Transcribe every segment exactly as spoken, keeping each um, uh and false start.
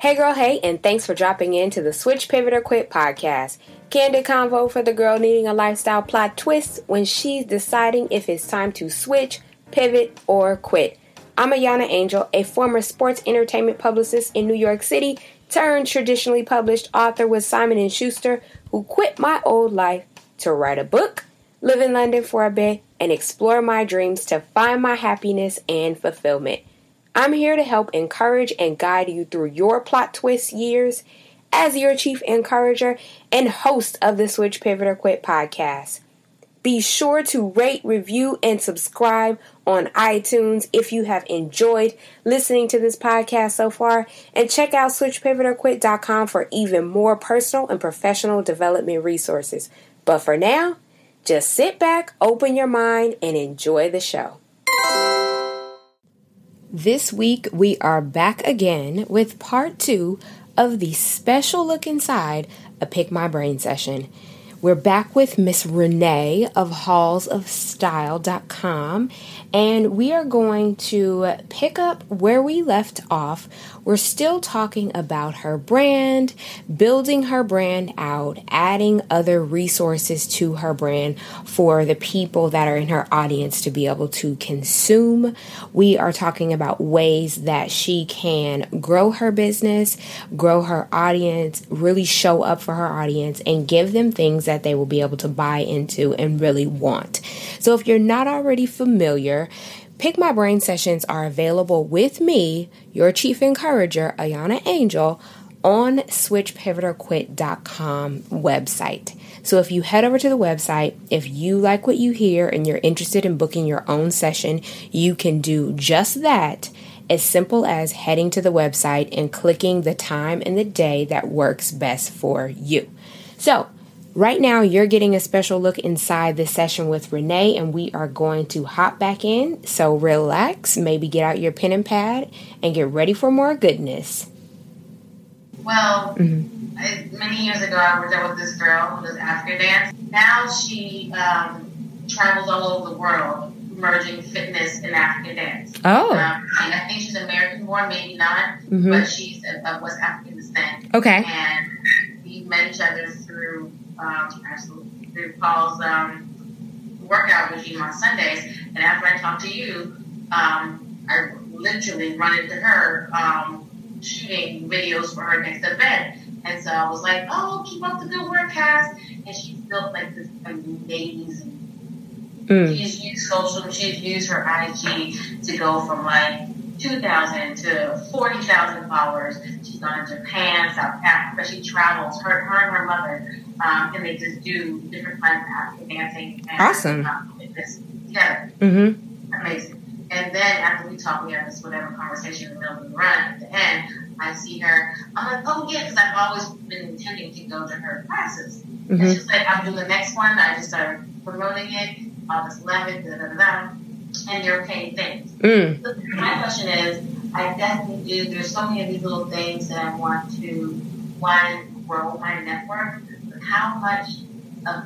Hey girl, hey, and thanks for dropping in to the Switch, Pivot, or Quit podcast. Candid convo for the girl needing a lifestyle plot twist when she's deciding if it's time to switch, pivot, or quit. I'm Ayana Angel, a former sports entertainment publicist in New York City, turned traditionally published author with Simon and Schuster, who quit my old life to write a book, live in London for a bit, and explore my dreams to find my happiness and fulfillment. I'm here to help encourage and guide you through your plot twist years as your chief encourager and host of the Switch, Pivot, or Quit podcast. Be sure to rate, review, and subscribe on iTunes if you have enjoyed listening to this podcast so far, and check out switch pivot or quit dot com for even more personal and professional development resources. But for now, just sit back, open your mind, and enjoy the show. This week, we are back again with part two of the special look inside a Pick My Brain session. We're back with Miss Renee of halls of style dot com, and we are going to pick up where we left off. We're still talking about her brand, building her brand out, adding other resources to her brand for the people that are in her audience to be able to consume. We are talking about ways that she can grow her business, grow her audience, really show up for her audience, and give them things that they will be able to buy into and really want. So if you're not already familiar, Pick My Brain sessions are available with me, your chief encourager, Ayana Angel, on switch pivot or quit dot com website. So if you head over to the website, if you like what you hear and you're interested in booking your own session, you can do just that. As simple as heading to the website and clicking the time and the day that works best for you. So right now, you're getting a special look inside this session with Renee, and we are going to hop back in. So relax, maybe get out your pen and pad, and get ready for more goodness. Well, mm-hmm. I, many years ago, I worked out with this girl who does African dance. Now she um, travels all over the world, merging fitness and African dance. Oh. Um, I think she's American-born, maybe not, mm-hmm. but she's of West African descent. Okay. And we met each other through Um, absolutely. Through Paul's um, workout regime on Sundays, and after I talked to you, um, I literally run into her um, shooting videos for her next event, and so I was like, "Oh, keep up the good work, Cass." And she's built like this amazing. Mm. She's used social. She's used her I G to go from like two thousand to forty thousand followers. She's gone to Japan, South Africa. She travels. Her, her and her mother. Um, and they just do different kinds of African dancing and awesome. um, fitness together. Mm-hmm. Amazing. And then after we talk, we have this whatever conversation in the middle of the run. At the end, I see her. I'm like, oh yeah, because I've always been intending to go to her classes. Mm-hmm. And she's like, I'm doing the next one. I just started promoting it. August eleventh, da da da da. And they're paying things. Mm. So my question is, I definitely do. There's so many of these little things that I want to one grow my network. How much of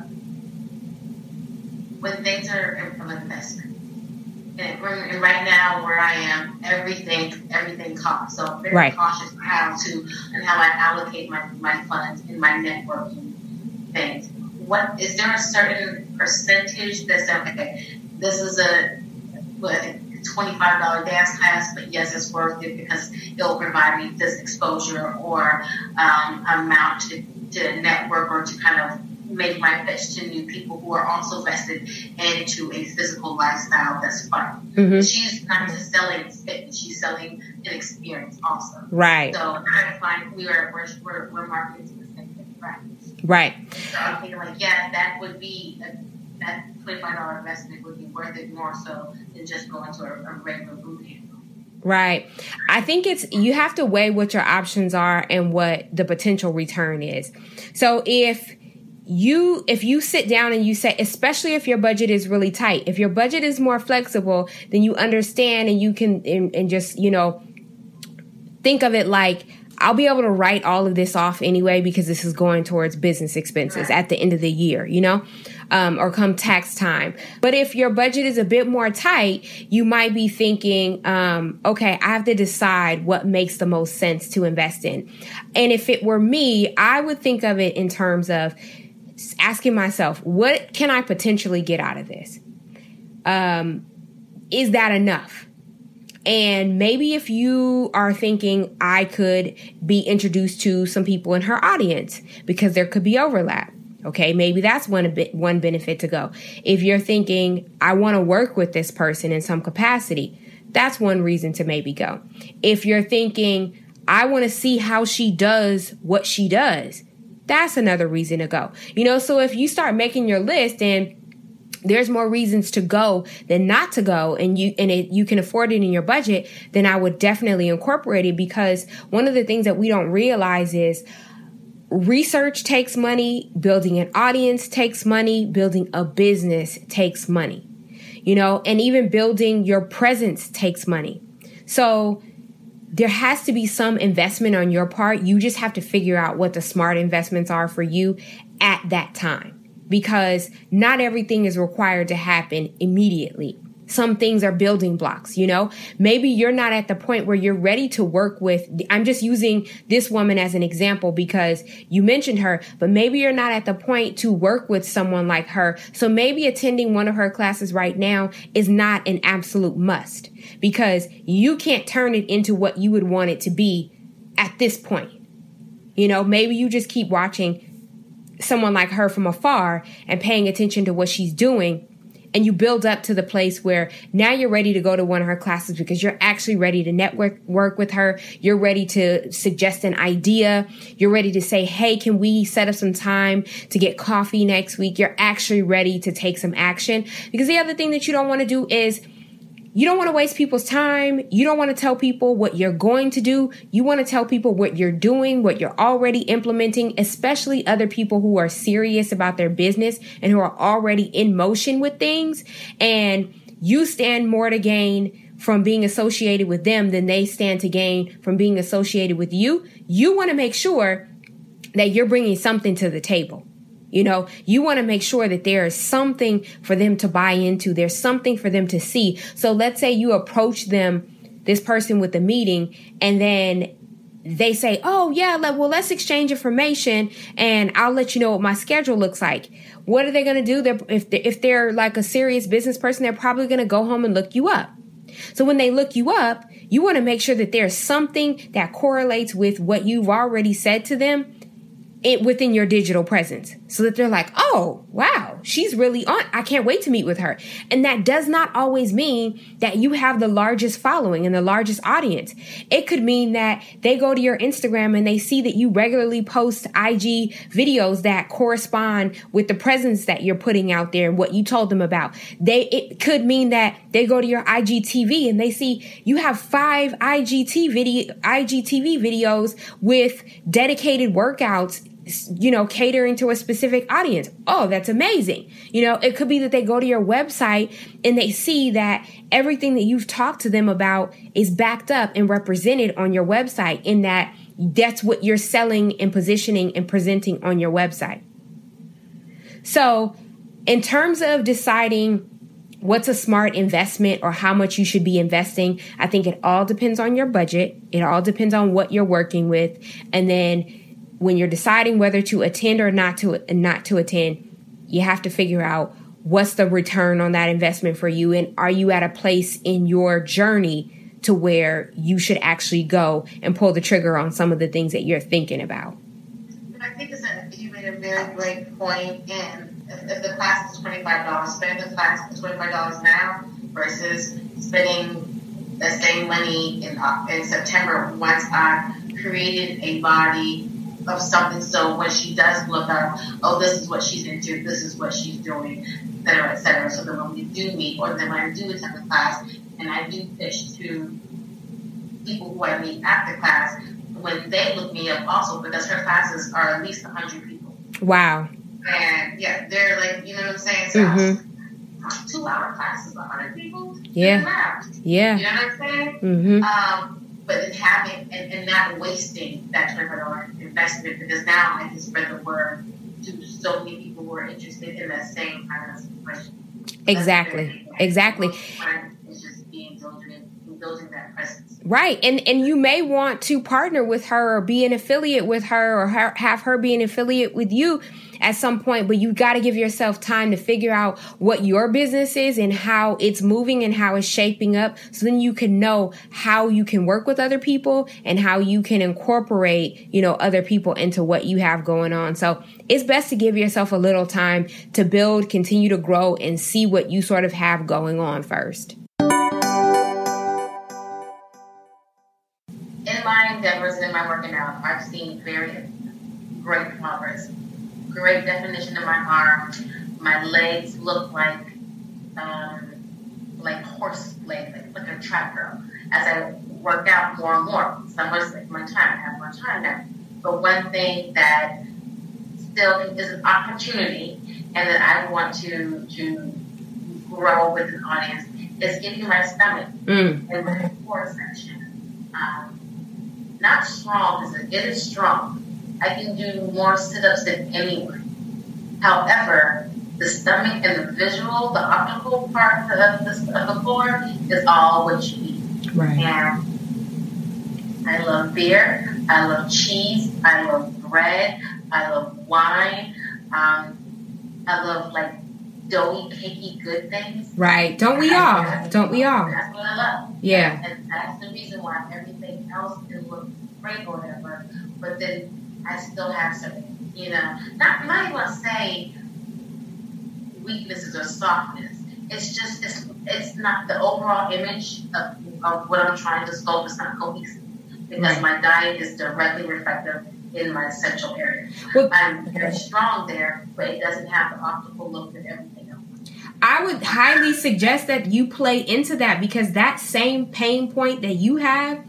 when things are of investment, and, and right now where I am, everything everything costs. So I'm very right. cautious how to and how I allocate my, my funds in my networking things. What is there a certain percentage that's okay? This is a what, twenty-five dollars dance class, but yes, it's worth it because it'll provide me this exposure or um, amount to. to network or to kind of make my pitch to new people who are also vested into a physical lifestyle that's fun. Mm-hmm. She's not just selling fitness, she's selling an experience also. Right. So I find we are, we're, we're, we're marketing to the same thing, right? Right. So I'm thinking like, yeah, that would be, a, that twenty-five dollars investment would be worth it more so than just going to a, a regular boot camp. Right. I think it's, you have to weigh what your options are and what the potential return is. So if you, if you sit down and you say, especially if your budget is really tight, if your budget is more flexible, then you understand and you can, and, and just, you know, think of it like, I'll be able to write all of this off anyway because this is going towards business expenses right. at the end of the year, you know? um, or come tax time. But if your budget is a bit more tight, you might be thinking, um, okay, I have to decide what makes the most sense to invest in. And if it were me, I would think of it in terms of asking myself, what can I potentially get out of this? Um, is that enough? And maybe if you are thinking I could be introduced to some people in her audience because there could be overlap. Okay, maybe that's one bit one benefit to go. If you're thinking I want to work with this person in some capacity, that's one reason to maybe go. If you're thinking I want to see how she does what she does, that's another reason to go. You know, so if you start making your list and there's more reasons to go than not to go, and you and it, you can afford it in your budget, then I would definitely incorporate it, because one of the things that we don't realize is research takes money, building an audience takes money, building a business takes money, you know, and even building your presence takes money. So there has to be some investment on your part. You just have to figure out what the smart investments are for you at that time, because not everything is required to happen immediately. Some things are building blocks, you know. Maybe you're not at the point where you're ready to work with, I'm just using this woman as an example because you mentioned her, but maybe you're not at the point to work with someone like her. So maybe attending one of her classes right now is not an absolute must, because you can't turn it into what you would want it to be at this point. You know, maybe you just keep watching someone like her from afar and paying attention to what she's doing, and you build up to the place where now you're ready to go to one of her classes because you're actually ready to network work with her. You're ready to suggest an idea. You're ready to say, hey, can we set up some time to get coffee next week? You're actually ready to take some action, because the other thing that you don't want to do is you don't want to waste people's time. You don't want to tell people what you're going to do. You want to tell people what you're doing, what you're already implementing, especially other people who are serious about their business and who are already in motion with things. And you stand more to gain from being associated with them than they stand to gain from being associated with you. You want to make sure that you're bringing something to the table. You know, you want to make sure that there is something for them to buy into. There's something for them to see. So let's say you approach them, this person with the meeting, and then they say, oh, yeah, well, let's exchange information and I'll let you know what my schedule looks like. What are they going to do? They're, if, they're, if they're like a serious business person, they're probably going to go home and look you up. So when they look you up, you want to make sure that there's something that correlates with what you've already said to them it within your digital presence, so that they're like, oh, wow, she's really on. I can't wait to meet with her. And that does not always mean that you have the largest following and the largest audience. It could mean that they go to your Instagram and they see that you regularly post I G videos that correspond with the presence that you're putting out there and what you told them about. They, it could mean that they go to your I G T V and they see you have five I G T V I G T V videos with dedicated workouts, you know, catering to a specific audience. Oh, that's amazing. You know, it could be that they go to your website and they see that everything that you've talked to them about is backed up and represented on your website, in that that's what you're selling and positioning and presenting on your website. So in terms of deciding what's a smart investment or how much you should be investing, I think it all depends on your budget. It all depends on what you're working with. And then when you're deciding whether to attend or not to not to attend, you have to figure out what's the return on that investment for you, and are you at a place in your journey to where you should actually go and pull the trigger on some of the things that you're thinking about. I think it's a, you made a very great point. In if, if the class is twenty-five dollars, spend the class for twenty-five dollars now versus spending the same money in in September once I created a body of something. So when she does look up, oh, this is what she's into, this is what she's doing, et cetera, et cetera. So then when we do meet, or then when I do attend the class, and I do pitch to people who I meet at the class, when they look me up also, because her classes are at least one hundred people. Wow. And yeah, they're like, you know what I'm saying? So mm-hmm. two hour classes, one hundred people? Yeah. Yeah. You know what I'm saying? Mm-hmm. Um, but in having, and, and not wasting that twenty-five dollars investment, because now I can spread the word to so many people who are interested in that same kind of situation. Exactly. Exactly. It's just being building, building that presence. Right. And and you may want to partner with her or be an affiliate with her or her, have her be an affiliate with you at some point. But you got to give yourself time to figure out what your business is and how it's moving and how it's shaping up. So then you can know how you can work with other people and how you can incorporate, you know, other people into what you have going on. So it's best to give yourself a little time to build, continue to grow, and see what you sort of have going on first. In my endeavors and in my working out, I've seen very great progress. Great definition of my arm. My legs look like um, like horse legs, like, like a track girl. As I work out more and more, some of like my time, I have more time now. But one thing that still is an opportunity, and that I want to to grow with an audience, is getting my stomach mm. and my core section. Um, Not strong, it is strong. I can do more sit-ups than anyone. However, the stomach and the visual, the optical part of the, of the core is all what you need. Right. And I love beer. I love cheese. I love bread. I love wine. Um, I love like doughy, cakey, good things. Right. Don't we all? Don't we all? That's what I love. Yeah. And that's the reason why everything else can look great or whatever. But then I still have some, you know, not, not even want to say weaknesses or softness. It's just, it's, it's not the overall image of, of what I'm trying to sculpt is not cohesive. Because right. my diet is directly reflective in my essential area. Well, I'm very strong there, but it doesn't have the optical look that everything else. I would highly suggest that you play into that, because that same pain point that you have,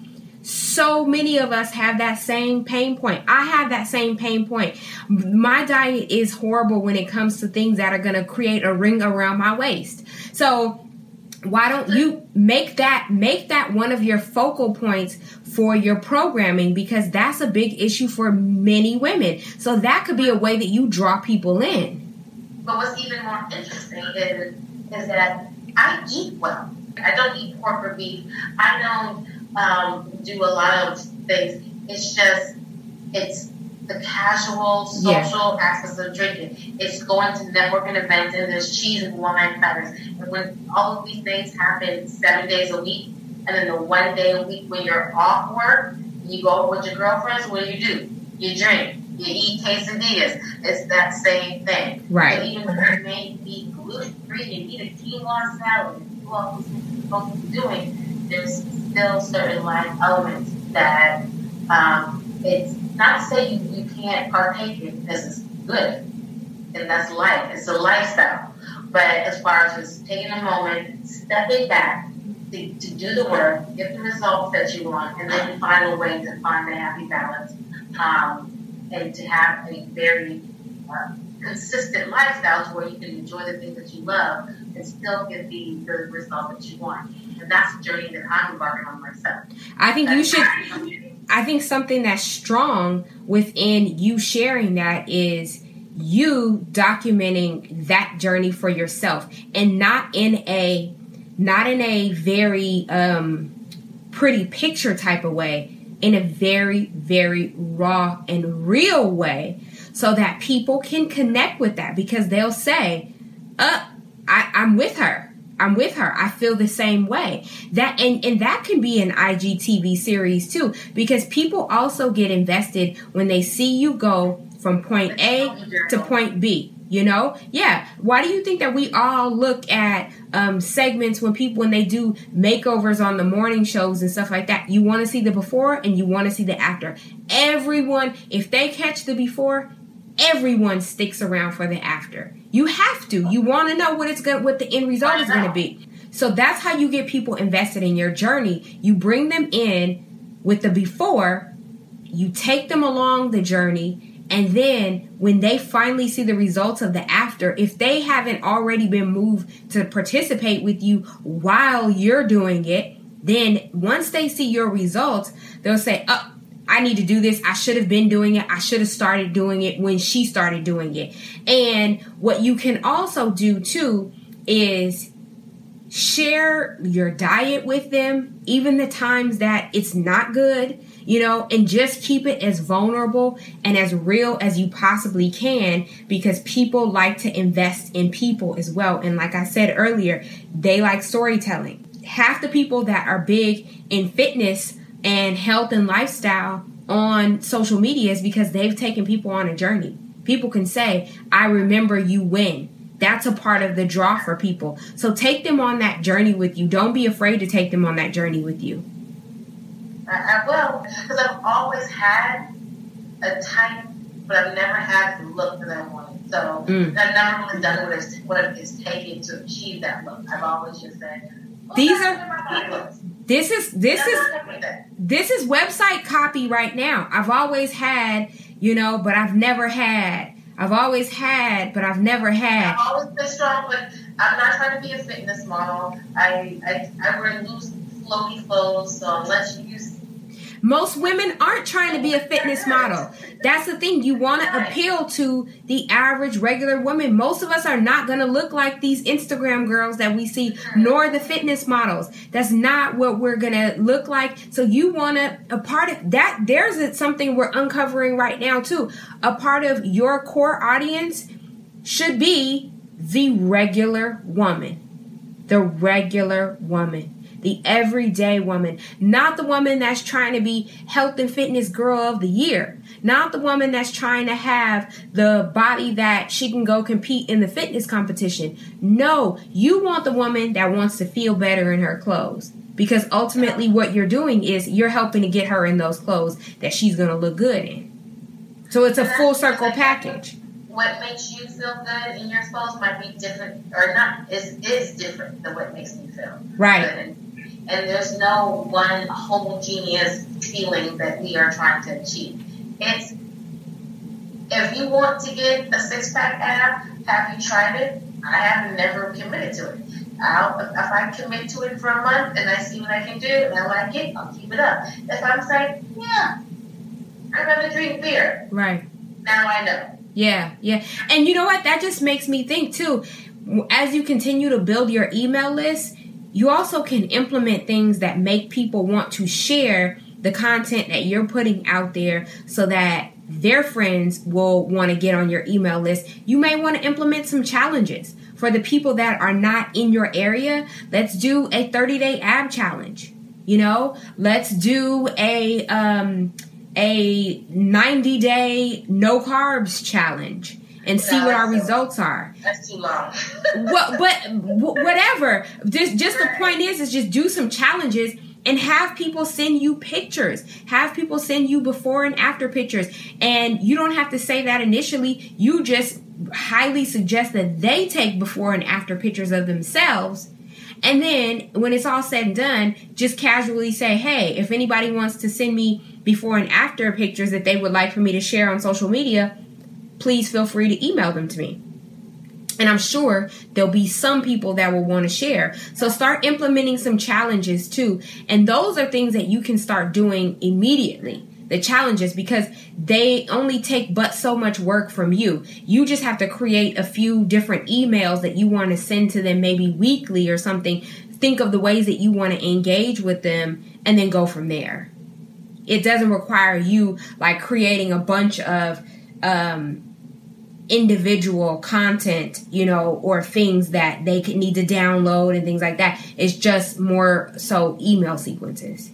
so many of us have that same pain point. I have that same pain point. My diet is horrible when it comes to things that are going to create a ring around my waist. So why don't you make that make that one of your focal points for your programming, because that's a big issue for many women. So that could be a way that you draw people in. But what's even more interesting is, is that I eat well. I don't eat pork or beef. I don't um, do a lot of things. It's just, it's the casual, social yeah. aspects of drinking. It's going to networking events, and there's cheese and wine platters. And when all of these things happen seven days a week, and then the one day a week when you're off work, you go with your girlfriends, what do you do? You drink. You eat quesadillas. It's that same thing. Right. So even though you may be gluten-free and eat a quinoa salad, and do all these things you're supposed to be doing, there's still certain life elements that um, it's not to say you, you can't partake in, because it's good. And that's life. It's a lifestyle. But as far as just taking a moment, stepping back to, to do the work, get the results that you want, and then find a way to find a happy balance. Um, and to have a very uh, consistent lifestyle to where you can enjoy the things that you love and still get the, the result that you want. And that's the journey that I'm embarking on myself. I think that's you should, I think something that's strong within you sharing that is you documenting that journey for yourself, and not in a, not in a very um, pretty picture type of way, in a very, very raw and real way, so that people can connect with that, because they'll say, uh, I, I'm with her. I'm with her. I feel the same way. That and, and that can be an I G T V series too, because people also get invested when they see you go from point A to point B. You know? Yeah. Why do you think that we all look at um, segments when people, when they do makeovers on the morning shows and stuff like that? You want to see the before and you want to see the after. Everyone, if they catch the before, everyone sticks around for the after. You have to. You want to know what it's going, what the end result is going to be. So that's how you get people invested in your journey. You bring them in with the before, you take them along the journey, and then when they finally see the results of the after, if they haven't already been moved to participate with you while you're doing it, then once they see your results, they'll say, oh, I I need to do this. I should have been doing it. I should have started doing it when she started doing it. And what you can also do too is share your diet with them, even the times that it's not good, you know, and just keep it as vulnerable and as real as you possibly can, because people like to invest in people as well. And like I said earlier, they like storytelling. Half the people that are big in fitness and health and lifestyle on social media is because they've taken people on a journey. People can say, I remember you when. That's a part of the draw for people. So take them on that journey with you. Don't be afraid to take them on that journey with you. I, I will, because I've always had a type, but I've never had the look that I wanted. So mm. I've never really done what it's, what it's taken to achieve that look. I've always just said, well, these are this is this is this is website copy right now. I've always had, you know, but I've never had. I've always had, but I've never had. I've always been strong, but I'm not trying to be a fitness model. I I, I wear loose, flowy clothes, so unless you use... Most women aren't trying to be a fitness model. That's the thing. You want to appeal to the average regular woman. Most of us are not going to look like these Instagram girls that we see, nor the fitness models. That's not what we're going to look like. So you want to, a part of that, there's something we're uncovering right now too. A part of your core audience should be the regular woman. The regular woman. The everyday woman, not the woman that's trying to be health and fitness girl of the year, not the woman that's trying to have the body that she can go compete in the fitness competition. No, you want the woman that wants to feel better in her clothes, because ultimately what you're doing is you're helping to get her in those clothes that she's going to look good in. So it's a full circle package. What makes you feel good in your clothes might be different, or not, is is different than what makes me feel right. good. And there's no one homogeneous feeling that we are trying to achieve. It's, if you want to get a six-pack ab, have you tried it? I have never committed to it. I'll, if I commit to it for a month and I see what I can do and I like it, I'll keep it up. If I'm saying, yeah, I'd rather drink beer. Right. Now I know. Yeah, yeah. And you know what? That just makes me think, too, as you continue to build your email list, you also can implement things that make people want to share the content that you're putting out there so that their friends will want to get on your email list. You may want to implement some challenges for the people that are not in your area. Let's do a thirty-day ab challenge. You know, let's do a um, a ninety-day no carbs challenge. And see no, what our results are. That's too long. What, but whatever. Just, just the point is, is just do some challenges and have people send you pictures. Have people send you before and after pictures. And you don't have to say that initially. You just highly suggest that they take before and after pictures of themselves. And then when it's all said and done, just casually say, hey, if anybody wants to send me before and after pictures that they would like for me to share on social media, please feel free to email them to me. And I'm sure there'll be some people that will want to share. So start implementing some challenges too. And those are things that you can start doing immediately. The challenges, because they only take but so much work from you. You just have to create a few different emails that you want to send to them, maybe weekly or something. Think of the ways that you want to engage with them and then go from there. It doesn't require you like creating a bunch of um, individual content, you know, or things that they could need to download and things like that. It's just more so email sequences.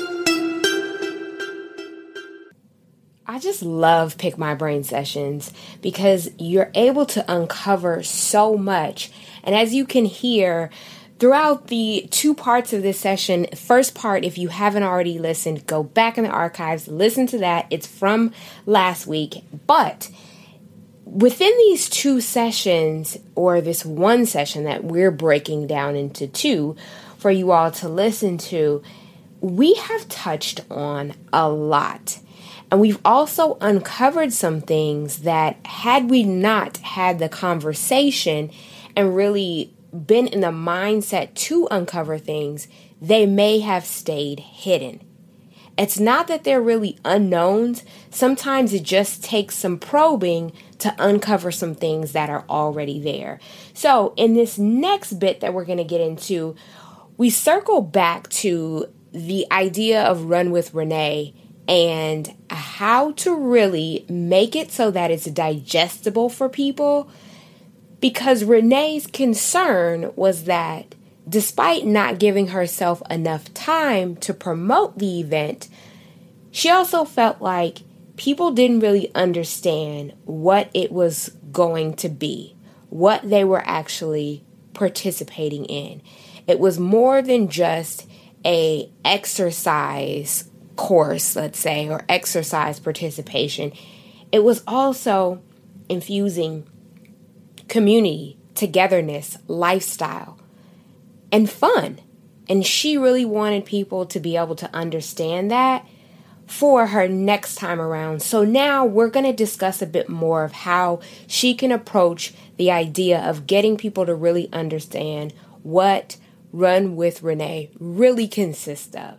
I just love Pick My Brain sessions because you're able to uncover so much. And as you can hear throughout the two parts of this session, first part, if you haven't already listened, go back in the archives, listen to that. It's from last week. But within these two sessions, or this one session that we're breaking down into two for you all to listen to, we have touched on a lot. And we've also uncovered some things that had we not had the conversation and really been in the mindset to uncover things, they may have stayed hidden. It's not that they're really unknowns. Sometimes it just takes some probing to uncover some things that are already there. So in this next bit that we're going to get into, we circle back to the idea of Run with Renee and how to really make it so that it's digestible for people. Because Renee's concern was that despite not giving herself enough time to promote the event, she also felt like people didn't really understand what it was going to be, what they were actually participating in. It was more than just a exercise course, let's say, or exercise participation. It was also infusing community, togetherness, lifestyle, and fun. And she really wanted people to be able to understand that for her next time around. So now we're going to discuss a bit more of how she can approach the idea of getting people to really understand what Run with Renee really consists of.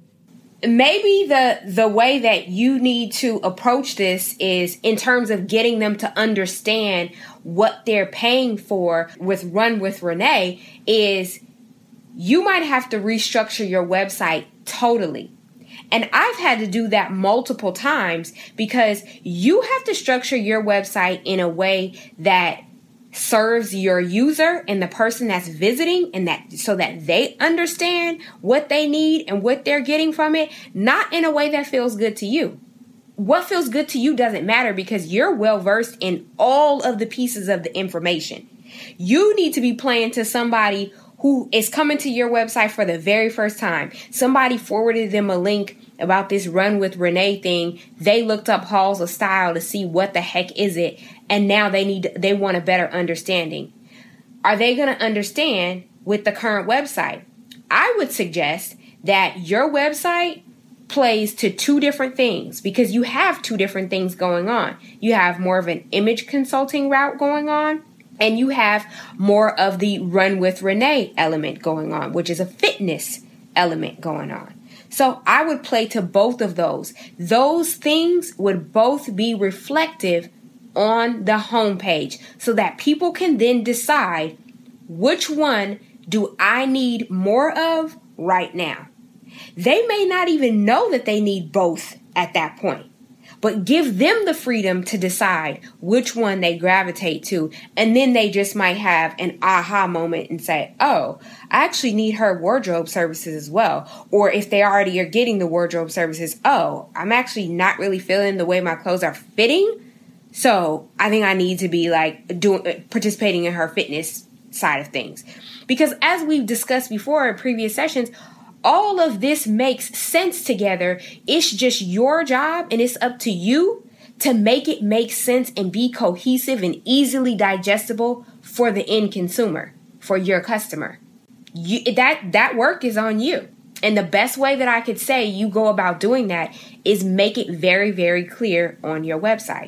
Maybe the the way that you need to approach this is in terms of getting them to understand what they're paying for with Run with Renee is you might have to restructure your website totally. And I've had to do that multiple times because you have to structure your website in a way that serves your user and the person that's visiting, and that so that they understand what they need and what they're getting from it, not in a way that feels good to you. What feels good to you doesn't matter because you're well versed in all of the pieces of the information. You need to be playing to somebody who is coming to your website for the very first time. Somebody forwarded them a link about this Run with Renee thing. They looked up Halls of Style to see what the heck is it, and now they need they want a better understanding. Are they going to understand with the current website? I would suggest that your website plays to two different things because you have two different things going on. You have more of an image consulting route going on, and you have more of the Run with Renee element going on, which is a fitness element going on. So I would play to both of those. Those things would both be reflective on the homepage so that people can then decide which one do I need more of right now. They may not even know that they need both at that point, but give them the freedom to decide which one they gravitate to. And then they just might have an aha moment and say, oh, I actually need her wardrobe services as well. Or if they already are getting the wardrobe services, oh, I'm actually not really feeling the way my clothes are fitting. So I think I need to be like doing participating in her fitness side of things. Because as we've discussed before in previous sessions, all of this makes sense together. It's just your job, and it's up to you to make it make sense and be cohesive and easily digestible for the end consumer, for your customer. You, that, that work is on you. And the best way that I could say you go about doing that is make it very, very clear on your website.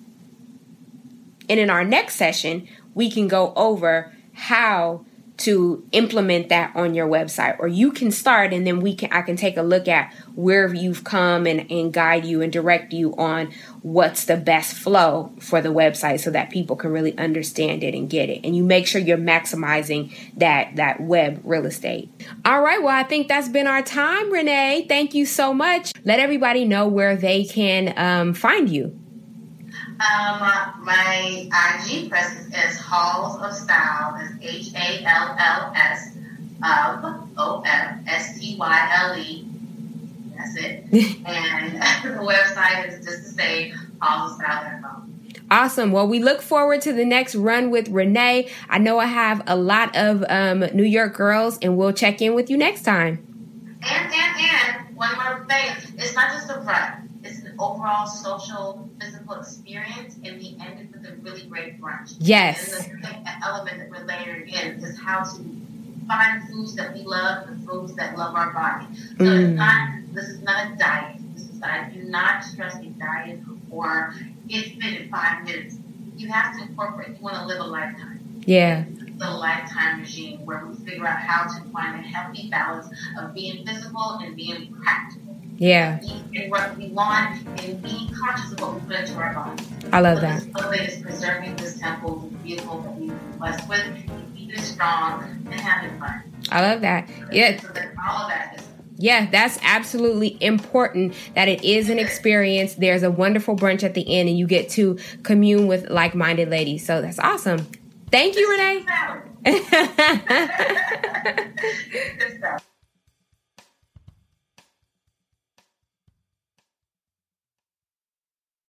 And in our next session, we can go over how to implement that on your website, or you can start and then we can I can take a look at where you've come and, and guide you and direct you on what's the best flow for the website so that people can really understand it and get it. And you make sure you're maximizing that, that web real estate. All right. Well, I think that's been our time, Renee. Thank you so much. Let everybody know where they can um, find you. Um, my I G presence is Halls of Style. That's H A L L S of O F S T Y L E. That's it. And the website is just the same, halls of style dot com. Awesome. Well, we look forward to the next Run with Renee. I know I have a lot of um, New York girls, and we'll check in with you next time. And, and, and, one more thing. It's not just a run. It's an overall social, physical experience, and we ended with a really great brunch. Yes. And the element that we're layering in is how to find foods that we love and foods that love our body. So mm. it's not, this is not a diet. This is not, do not stress a diet or get fit in five minutes. You have to incorporate, you want to live a lifetime. Yeah. It's a lifetime regime where we figure out how to find a healthy balance of being physical and being practical. Yeah. Eating what we want and being conscious of what we put into our body. I love so that. This building is preserving this temple, the vehicle that we've been blessed with, keep it strong and having fun. I love that. Yeah. So that all of that is Yeah, that's absolutely important that it is an experience. There's a wonderful brunch at the end and you get to commune with like-minded ladies. So that's awesome. Thank you, Renee.